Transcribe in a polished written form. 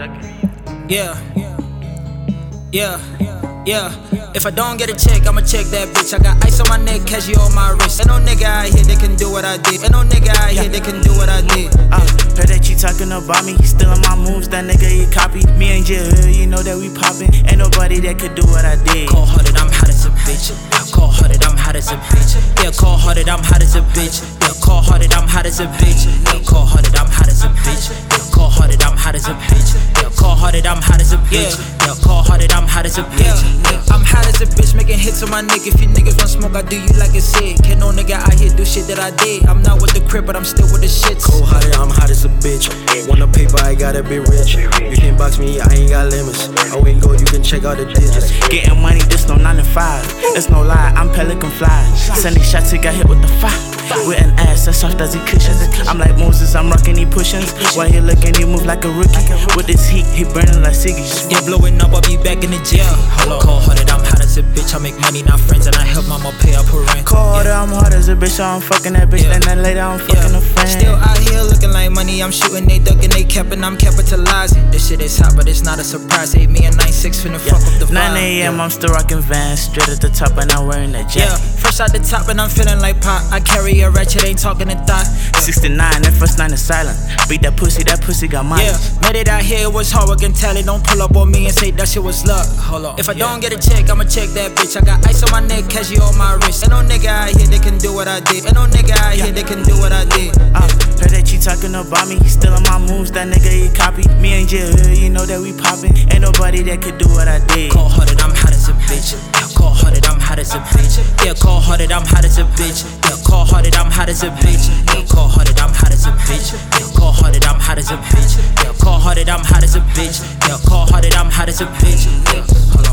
Yeah. If I don't get a check, I'ma check that bitch. I got ice on my neck, cashy on my wrist. Ain't no nigga out here that can do what I did. Ain't no nigga out here that can do what I did. Heard that you talking about me, stealing my moves, that nigga he copy. Me and Jill, you know that we poppin'. Ain't nobody that could do what I did. Cold hearted, I'm hot as a bitch. Cold hearted, I'm hot as a bitch. Yeah, cold hearted, I'm hot as a bitch. Yeah, cold hearted, I'm hot as a bitch. Yeah, cold hearted, I'm hot as a bitch. Yeah, cold hearted, I'm hot as a bitch. Yeah, cold hearted, I'm hot as a bitch. Yeah, cold hearted, I'm hot as a bitch. I'm hot as a bitch, making hits on my nigga. If you niggas want smoke, I do you like I said. Can't no nigga out here do shit that I did. I'm not with the crib, but I'm still with the shits. Cold hearted, I'm hot as a bitch. Want a paper, I gotta be rich. You can't box me, I ain't got limits. I ain't go, you can check out the digits. Getting money, this no 9 to 5. It's no lie, I'm Pelican Fly. Sending shots, he got hit with the fire. With an ass as soft as he cushions. I'm like Moses, I'm rocking these pushins. While he looking, he move like a rookie. With this heat, he burning like ciggies. Yeah, blowing up, I'll be back in the jail. Cold hearted, I'm hot as a bitch. I make money, not friends, and I help mama pay up her rent. Cold hearted, I'm hard as a bitch, so I'm fucking that bitch. Then later, I'm fucking a friend. Still out here looking like money. I'm shooting, they ducking, they capping, I'm capitalizing. This shit is hot, but it's not a surprise. 8 me and 9-6 finna fuck up the vibe. 9 a.m. I'm still rocking Vans, straight at the top, and I'm wearing that jacket. Fresh out the top, and I'm feeling like pop. I carry a ratchet, ain't talking a thought. 69, that first 9 is silent. Beat that pussy got mine. Made it out here, it was hard working talent. Don't pull up on me and say that shit was luck. Hold on. If I don't get a check, I'ma check that bitch. I got ice on my neck, cashy on my wrist. Ain't no nigga out here that can do what I did. Ain't no nigga out here that can do what I did. Heard that you talking about me, stealing my moves, that nigga he copy. Me and Jill, you know that we poppin'. Ain't nobody that could do what I did. Cold hearted, I'm hot as a bitch. Cold hearted, I'm hot as a bitch. Yeah, cold hearted, I'm hot as a bitch. Yeah, cold hearted, I'm hot as a bitch. Yeah, cold hearted, I'm hot as a bitch. Yeah, cold hearted, I'm hot as a bitch. Yeah, cold hearted, I'm hot as a bitch. Yeah, cold hearted, I'm hot as a bitch. Yeah, hold on.